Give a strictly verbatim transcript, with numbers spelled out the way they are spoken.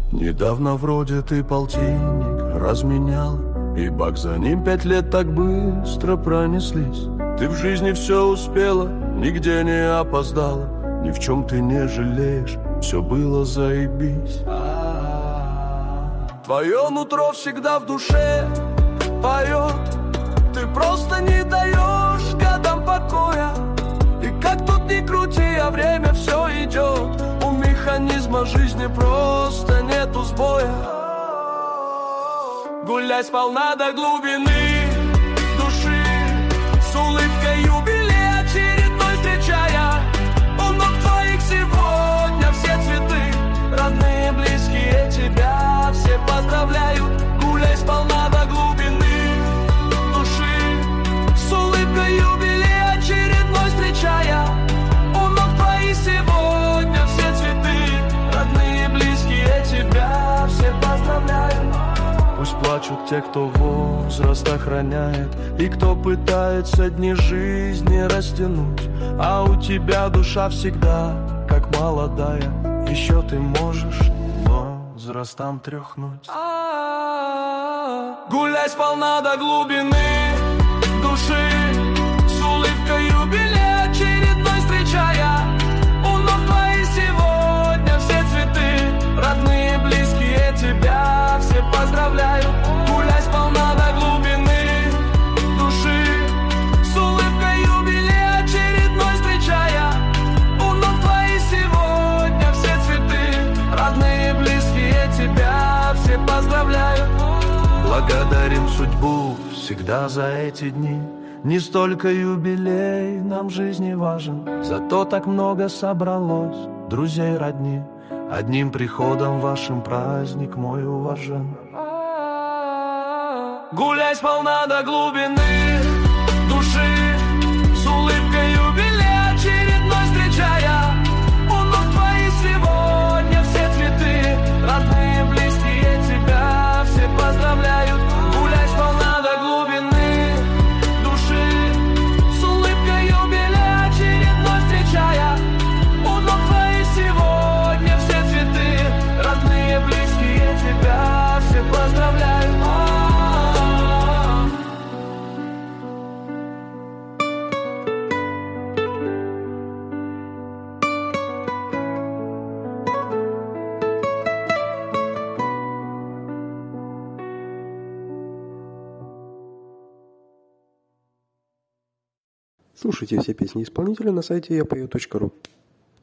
Недавно вроде ты полтинник разменял, и бак за ним пять лет так быстро пронеслись. Ты в жизни все успела, нигде не опоздала, ни в чем ты не жалеешь, все было заебись. Твое нутро всегда в душе поет, ты просто не даешь годам покоя. И как тут ни крути, а время все идет, у механизма жизни просто нету сбоя. Гуляй сполна до глубины души, с улыбкой юбилей очередной встречая. У ног твоих сегодня все цветы, родные, близкие тебя все поздравляют. Гуляй сполна до глубины души, с улыбкой юбилей очередной встречая. У ног твоих сегодня все цветы, родные, близкие тебя все поздравляют. Пусть плачут те, кто возраст охраняет, и кто пытается дни жизни растянуть. А у тебя душа всегда как молодая, еще ты можешь возрастом тряхнуть. Гуляй сполна до глубины души, с улыбкой юбилей очередной встречая. У ног твоих сегодня все цветы, родные, близкие тебя все поздравляют. Гуляй сполна до глубины души, с улыбкой юбилей очередной встречая. У ног твоих сегодня все цветы, родные, близкие тебя все поздравляют. Благодарим судьбу всегда за эти дни, не столько юбилей нам в жизни важен, зато так много собралось друзей, родни. Одним приходом вашим праздник мой уважен. Гуляй сполна до глубины души, с улыбкой юбилей очередной встречая. У ног твоих сегодня все цветы, родные, близкие тебя все поздравляют. Гуляй сполна до глубины души, с улыбкой юбилей очередной встречая. У ног твоих сегодня все цветы, родные, близкие тебя все поздравляют. Слушайте все песни исполнителя на сайте я пою точка ру.